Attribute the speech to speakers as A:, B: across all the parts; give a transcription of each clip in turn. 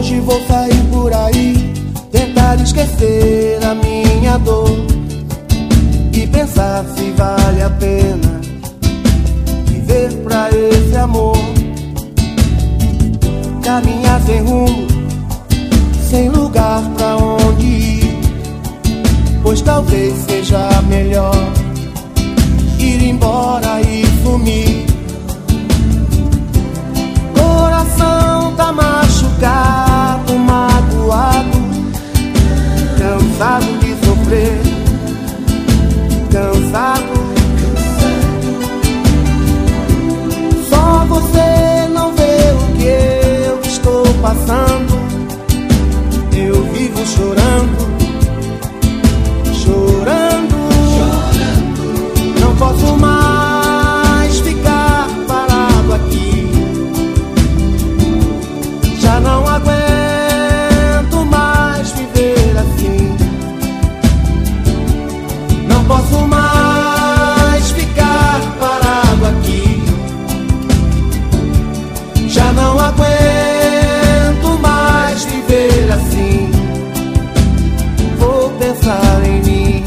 A: Hoje vou sair por aí, tentar esquecer a minha dor e pensar se vale a pena viver pra esse amor. Caminhar sem rumo, sem lugar pra onde ir, pois talvez seja melhor ir embora e sumir. Coração tá machucado, magoado, cansado de sofrer, cansado. Só você não vê o que eu estou passando. Eu vivo chorando, chorando, chorando. Não posso mais ficar parado aqui. Já não aguento mais viver assim. Não posso mais ficar parado aqui. Já não aguento mais viver assim. Vou pensar em mim.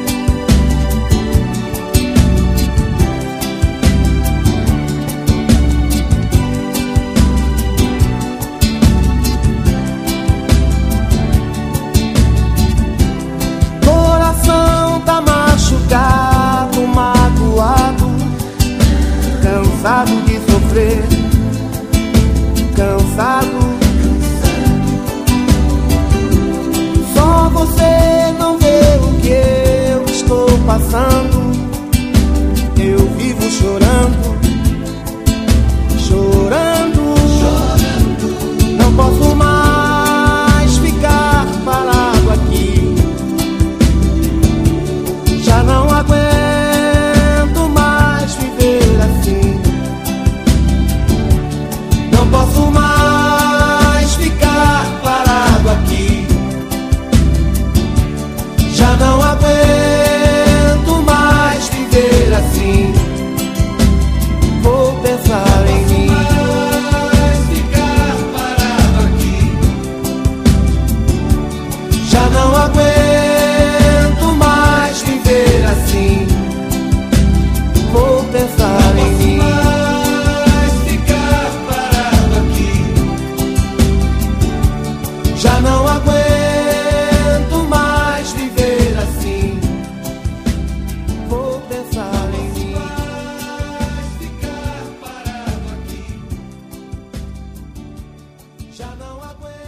A: Coração tá machucado, magoado, cansado de sofrer, cansado. Só você não vê o que eu estou passando. Eu vivo chorando, chorando, chorando. Não posso mais ficar parado aqui. Já não aguento mais viver assim. Não posso mais ficar parado aqui. Já não aguento mais viver assim. Vou pensar em mim. Ficar parado aqui. Já não aguento mais viver assim. Vou pensar em mim. Ficar parado aqui. Já não aguento mais viver assim. Vou pensar em mim. Ficar parado aqui. Já não aguento.